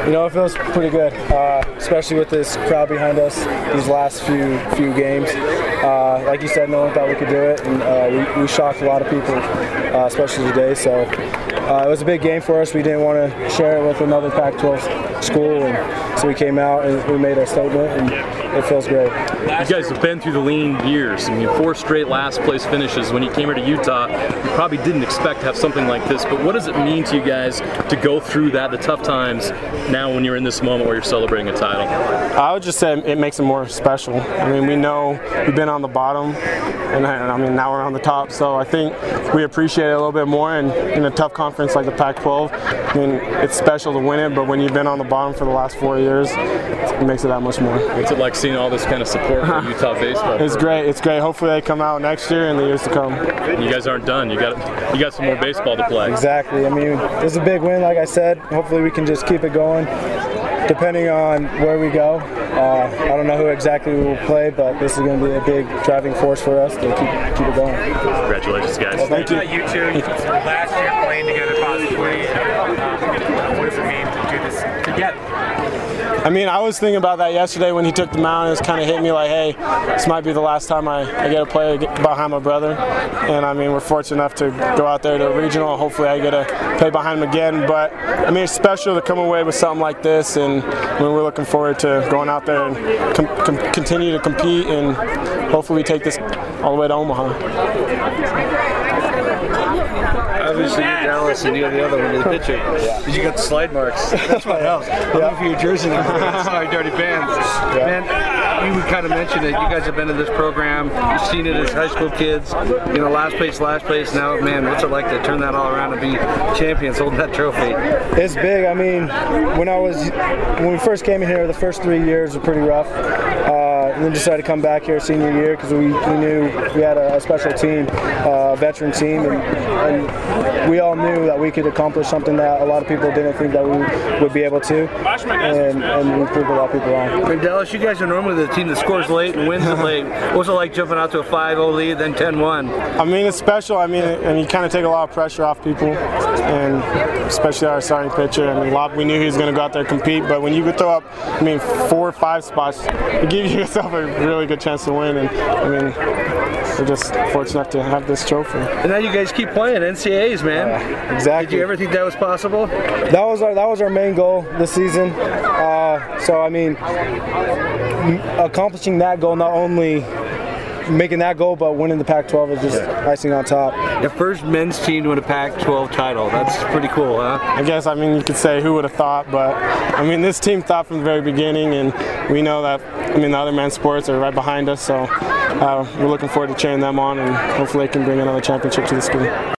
You know, it feels pretty good, especially with this crowd behind us these last few games. Like you said, no one thought we could do it, and we shocked a lot of people, especially today. So it was a big game for us. We didn't want to share it with another Pac-12 school, and so we came out and we made a statement, and it feels great. You guys have been through the lean years. I mean, 4 straight last place finishes. When you came here to Utah, you probably didn't expect to have something like this, but what does it mean to you guys to go through that, the tough times, now when you're in this moment where you're celebrating a title? I would just say it makes it more special. I mean, we know we've been on the bottom, and I mean, now we're on the top, so I think we appreciate it a little bit more, and in a tough conference like the Pac-12, I mean, it's special to win it, but when you've been on the bottom for the last 4 years, it makes it that much more. What's it like seeing all this kind of support for Utah baseball? It's great. It's great. Hopefully they come out next year and the years to come. You guys aren't done. You got some more baseball to play. Exactly. I mean, it's a big win, like I said. Hopefully we can just keep it going. Depending on where we go, I don't know who exactly we will play, but this is going to be a big driving force for us to keep it going. Congratulations, guys. Well, thank you. You two, last year playing together positively. What does it mean to do this together? I mean, I was thinking about that yesterday when he took the mound. It was kind of hit me like, hey, this might be the last time I get to play behind my brother. And I mean, we're fortunate enough to go out there to a regional. Hopefully I get to play behind him again. But I mean, it's special to come away with something like this. And I mean, we're looking forward to going out there and continue to compete. And hopefully we take this all the way to Omaha. Obviously, you're Dallas and you're the other one, the pitcher. Yeah. You got the slide marks. That's what helps. I'm for your jersey number. Sorry, dirty bands. Yeah. Man, you kind of mentioned it. You guys have been in this program. You've seen it as high school kids. You know, last place. Now, man, what's it like to turn that all around and be champions, holding that trophy? It's big. I mean, when we first came in here, the first 3 years were pretty rough. And then decided to come back here senior year because we knew we had a special team, a veteran team, and we all knew that we could accomplish something that a lot of people didn't think that we would be able to, and we proved a lot of people wrong. In Dallas, you guys are normally the team that scores late and wins late. What's it like jumping out to a 5-0 lead, then 10-1? I mean, it's special. I mean, and you kind of take a lot of pressure off people, and especially our starting pitcher. I mean, we knew he was going to go out there and compete, but when you could throw up, I mean, 4 or 5 spots, it gives you yourself a really good chance to win. And I mean, we're just fortunate enough to have this trophy. And now you guys keep playing NCAAs, man. Exactly. Did you ever think that was possible? That was our main goal this season. So I mean, accomplishing that goal, not only making that goal, but winning the Pac-12 is just icing on top. The first men's team to win a Pac-12 title. That's pretty cool, huh? I guess, I mean, you could say who would have thought, but I mean, this team thought from the very beginning, and we know that, I mean, the other men's sports are right behind us, so we're looking forward to cheering them on, and hopefully they can bring another championship to the school.